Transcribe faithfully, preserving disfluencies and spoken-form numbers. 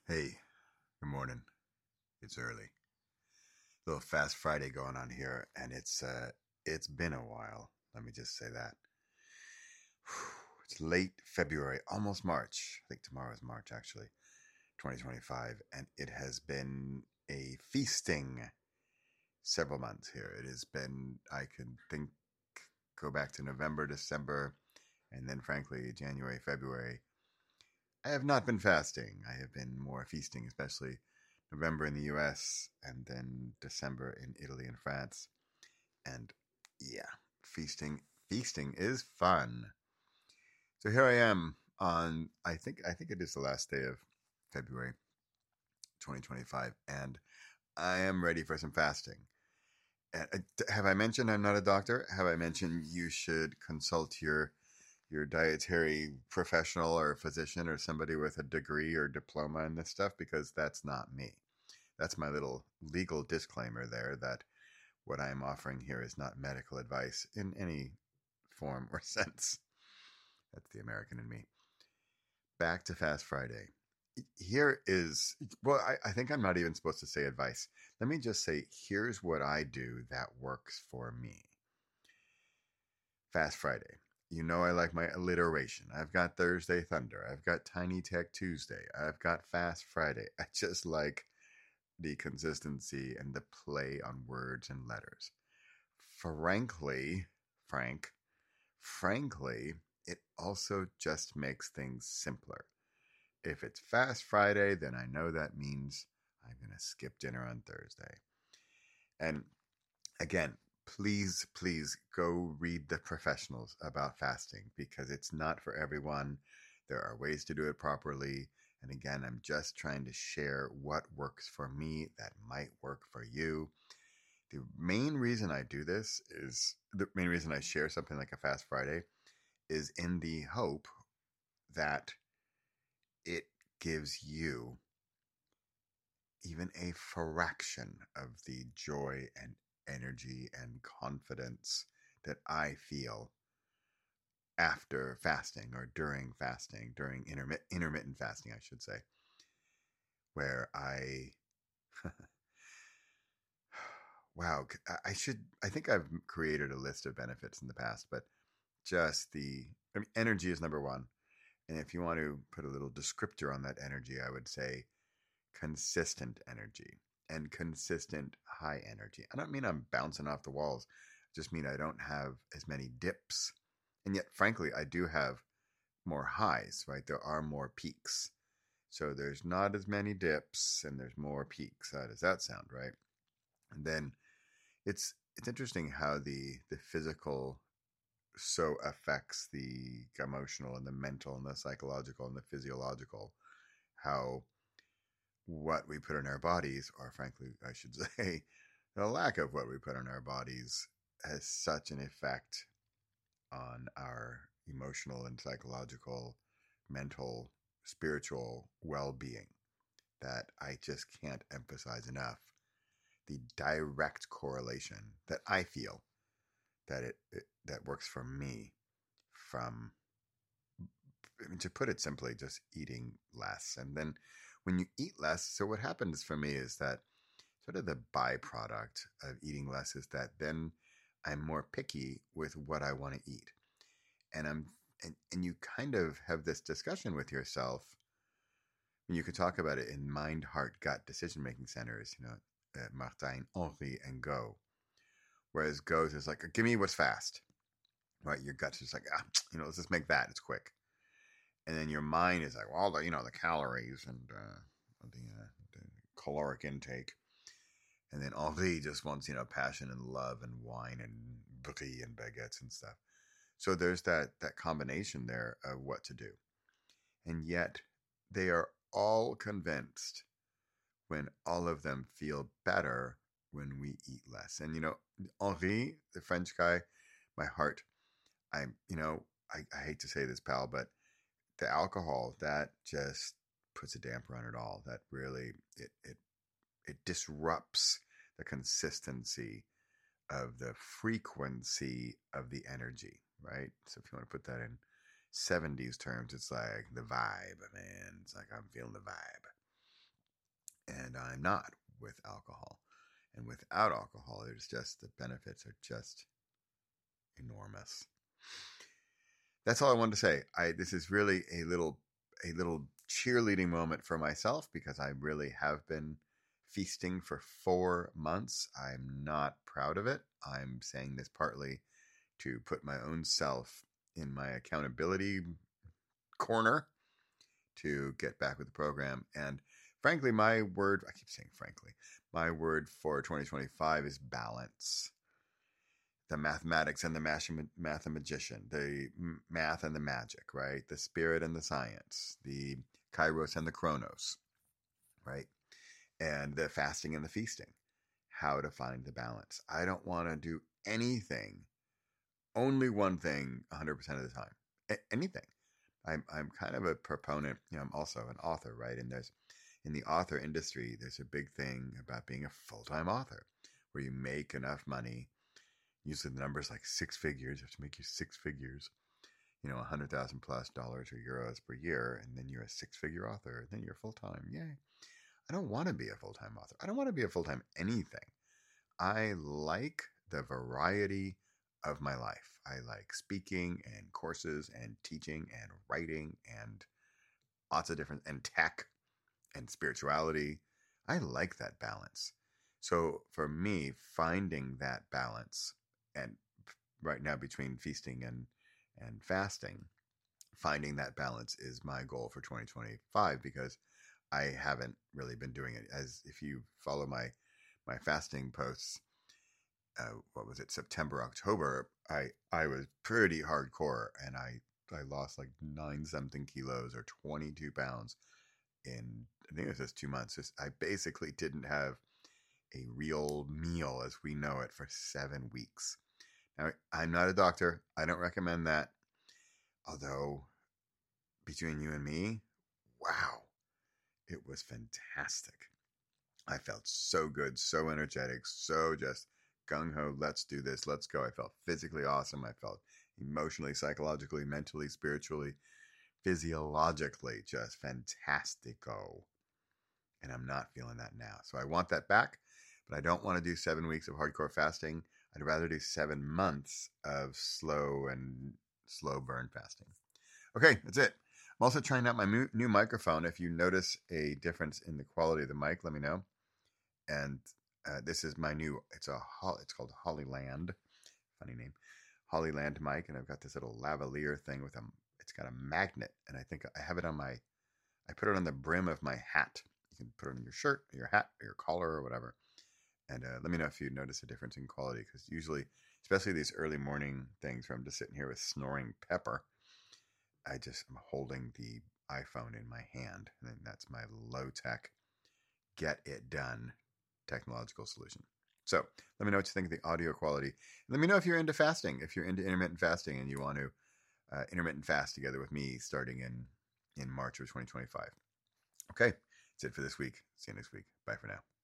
Hey, good morning. It's early. Little fast Friday going on here, and it's uh, it's been a while. Let me just say that. It's late February, almost March. I think tomorrow is March, actually, twenty twenty-five, and it has been a feasting several months here. It has been, I can think, go back to November, December, and then, frankly, January, February. I have not been fasting. I have been more feasting, especially November in the U S and then December in Italy and France. And yeah, feasting feasting is fun. So here I am on I think I think it is the last day of February twenty twenty-five, and I am ready for some fasting. And, uh, have I mentioned I'm not a doctor? Have I mentioned you should consult your your dietary professional or physician or somebody with a degree or diploma in this stuff? Because that's not me. That's my little legal disclaimer there that what I am offering here is not medical advice in any form or sense. That's the American in me. Back to Fast Friday. Here is, well, I, I think I'm not even supposed to say advice. Let me just say, here's what I do that works for me. Fast Friday. You know, I like my alliteration. I've got Thursday Thunder. I've got Tiny Tech Tuesday. I've got Fast Friday. I just like the consistency and the play on words and letters. Frankly, Frank, frankly, it also just makes things simpler. If it's Fast Friday, then I know that means I'm going to skip dinner on Thursday. And again, please, please go read the professionals about fasting because it's not for everyone. There are ways to do it properly. And again, I'm just trying to share what works for me that might work for you. The main reason I do this is the main reason I share something like a Fast Friday is in the hope that it gives you even a fraction of the joy and energy and confidence that I feel after fasting or during fasting, during intermit- intermittent fasting, I should say, where I, wow, I should, I think I've created a list of benefits in the past, but just the, I mean, energy is number one. And if you want to put a little descriptor on that energy, I would say consistent energy and consistent high energy. I don't mean I'm bouncing off the walls. I just mean I don't have as many dips. And yet, frankly, I do have more highs, right? There are more peaks. So there's not as many dips and there's more peaks. How does that sound, right? And then it's it's interesting how the the physical so affects the emotional and the mental and the psychological and the physiological, how what we put in our bodies, or frankly, I should say, the lack of what we put in our bodies, has such an effect on our emotional and psychological, mental, spiritual well being that I just can't emphasize enough the direct correlation that I feel that it, it that works for me from, I mean, to put it simply, just eating less. And then when you eat less, so what happens for me is that sort of the byproduct of eating less is that then I'm more picky with what I want to eat. And I'm and, and you kind of have this discussion with yourself. And you could talk about it in mind, heart, gut decision making centers, you know, uh, Martin, Henri, and Go. Whereas Go's is like, give me what's fast, right? Your gut's just like, ah, you know, let's just make that. It's quick. And then your mind is like, well, the, you know, the calories and uh, the, uh, the caloric intake. And then Henri just wants, you know, passion and love and wine and brie and baguettes and stuff. So there's that that combination there of what to do. And yet they are all convinced when all of them feel better when we eat less. And, you know, Henri, the French guy, my heart, I, you know, I, I hate to say this, pal, but the alcohol, that just puts a damper on it all. That really, it, it, it disrupts the consistency of the frequency of the energy, right? So if you want to put that in seventies terms, it's like the vibe, man. It's like I'm feeling the vibe. and I'm not with alcohol. And without alcohol, there's just the benefits are just enormous. That's all I wanted to say. I this is really a little a little cheerleading moment for myself because I really have been feasting for four months. I'm not proud of it. I'm saying this partly to put my own self in my accountability corner to get back with the program. And frankly, my word, I keep saying frankly, my word for twenty twenty-five is balance. The mathematics and the mathematician, the math and the magic, right? The spirit and the science, the kairos and the chronos, right? And the fasting and the feasting, how to find the balance. I don't want to do anything, only one thing one hundred percent of the time, A- anything. I'm, I'm kind of a proponent, you know, I'm also an author, right? And there's, in the author industry, there's a big thing about being a full-time author where you make enough money. Usually the number's like six figures. You have to make you six figures, you know, a hundred thousand plus dollars or euros per year. And then you're a six figure author. And then you're full time. Yay. I don't want to be a full time author. I don't want to be a full time anything. I like the variety of my life. I like speaking and courses and teaching and writing and lots of different, and tech and spirituality. I like that balance. So for me, finding that balance, and right now between feasting and and fasting, finding that balance is my goal for twenty twenty-five because I haven't really been doing it. As if you follow my my fasting posts, uh, what was it, September, October, I I was pretty hardcore, and I I lost like nine something kilos or twenty-two pounds in, I think it was just two months. Just, I basically didn't have a real meal as we know it for seven weeks. Now, I'm not a doctor. I don't recommend that. Although, between you and me, wow, it was fantastic. I felt so good, so energetic, so just gung-ho, let's do this, let's go. I felt physically awesome. I felt emotionally, psychologically, mentally, spiritually, physiologically just fantastico. And I'm not feeling that now. So I want that back, but I don't want to do seven weeks of hardcore fasting. I'd rather do seven months of slow and slow burn fasting. Okay, that's it. I'm also trying out my new microphone. If you notice a difference in the quality of the mic, let me know. And uh, this is my new, it's a it's called Hollyland. Funny name. Hollyland mic. And I've got this little lavalier thing with a, it's got a magnet. And I think I have it on my, I put it on the brim of my hat. You can put it on your shirt, or your hat, or your collar, or whatever. And uh, let me know if you notice a difference in quality, because usually, especially these early morning things where I'm just sitting here with snoring Pepper, I just am holding the iPhone in my hand, and that's my low-tech, get it done technological solution. So let me know what you think of the audio quality. Let me know if you're into fasting, if you're into intermittent fasting and you want to uh, intermittent fast together with me starting in, in March of twenty twenty-five. Okay, that's it for this week. See you next week. Bye for now.